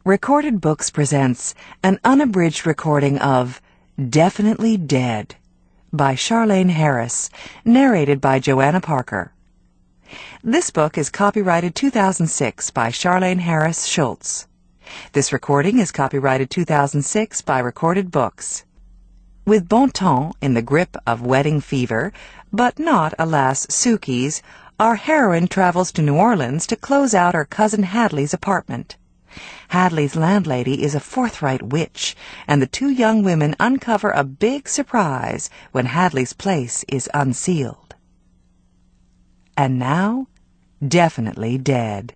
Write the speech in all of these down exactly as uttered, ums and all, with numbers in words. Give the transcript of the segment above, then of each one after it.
Recorded Books presents an unabridged recording of Definitely Dead by Charlaine Harris, narrated by Joanna Parker. This book is copyrighted two thousand six by Charlaine Harris Schultz. This recording is copyrighted two thousand six by Recorded Books. With bon ton in the grip of wedding fever, but not, alas, Sookie's, our heroine travels to New Orleans to close out her cousin Hadley's apartment. Hadley's landlady is a forthright witch, and the two young women uncover a big surprise when Hadley's place is unsealed. And now, Definitely Dead.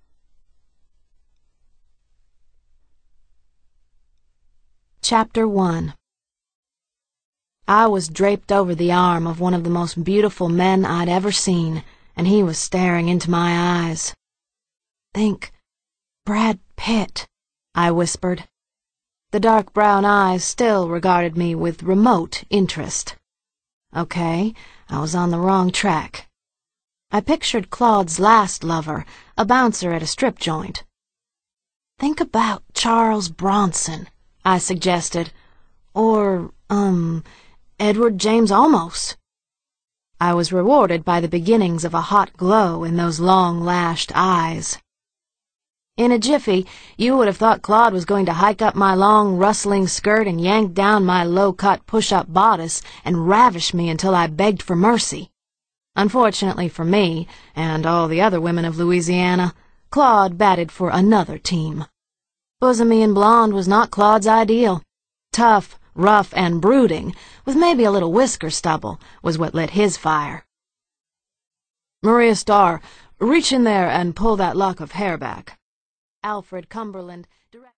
Chapter one. I was draped over the arm of one of the most beautiful men I'd ever seen, and he was staring into my eyes. "Think Brad Pitt," I whispered. The dark brown eyes still regarded me with remote interest. Okay, I was on the wrong track. I pictured Claude's last lover, a bouncer at a strip joint. "Think about Charles Bronson," I suggested. Or, um, Edward James Olmos. I was rewarded by the beginnings of a hot glow in those long-lashed eyes. In a jiffy, you would have thought Claude was going to hike up my long, rustling skirt and yank down my low-cut push-up bodice and ravish me until I begged for mercy. Unfortunately for me, and all the other women of Louisiana, Claude batted for another team. Bosomy and blonde was not Claude's ideal. Tough, rough, and brooding, with maybe a little whisker stubble, was what lit his fire. "Maria Starr, reach in there and pull that lock of hair back." Alfred Cumberland, director